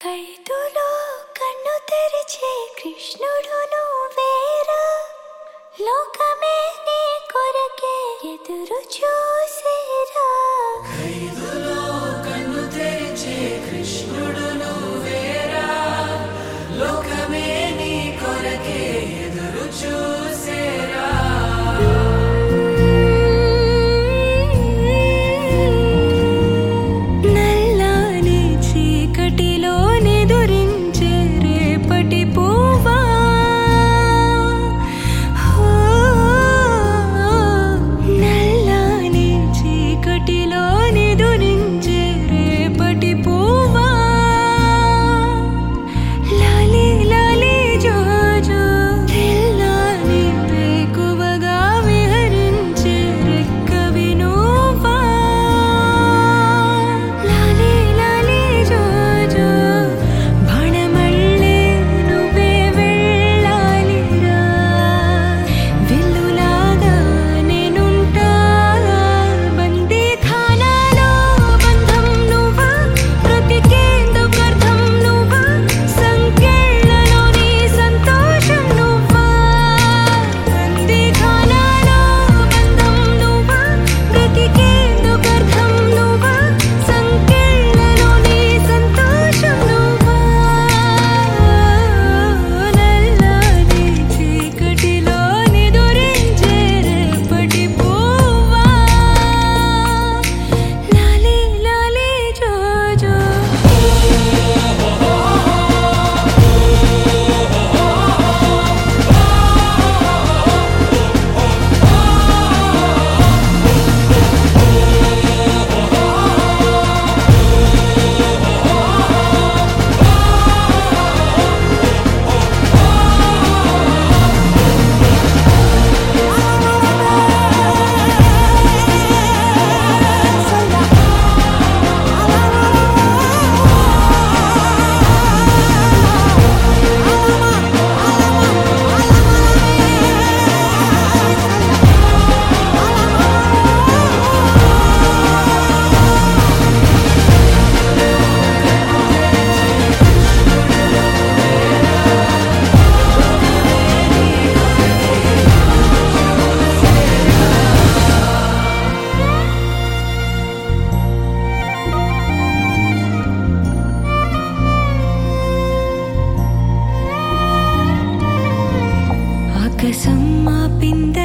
ఖైదులో కన్ను తెరిచే కృష్ణుడు నువ్వేరా, లోకమే నీ కొరకే ఎదురు చూసేరా. ఖైదులో కన్ను తెరిచే కృష్ణుడు నువ్వేరా, లోకమే నీ కొరకే ఎదురు చూసేరా. నల్లని చీకటిలో నిదురించే రేపటి పువ్వా, నల్లని చీకటిలో నిదురించే రేపటి పువ్వా, లాలి లాలి జో జో తెల్లని వేకువగా విహరించే రెక్కవి నువ్వా, లాలి లాలి జో జో బాణమళ్ళే నువ్వే వెళ్ళాలిరా, విల్లులాగా నేనుంటా బందీఖానాలో బంధం నువ్వా, బ్రతికేందుకు అర్థం నువ్వా, సంకెళ్ళలోని సంతోషం నువ్వా. బందీఖానాలో బంధం నువ్వా, బ్రతికేందుకు అర్థం నువ్వా, సంకెళ్ళలోని సంతోషం నువ్వా. నల్లని చీకటిలో నిదురించే రేపటి పువ్వా, లాలి లాలి జో జో. ఆకాశం ఆపింది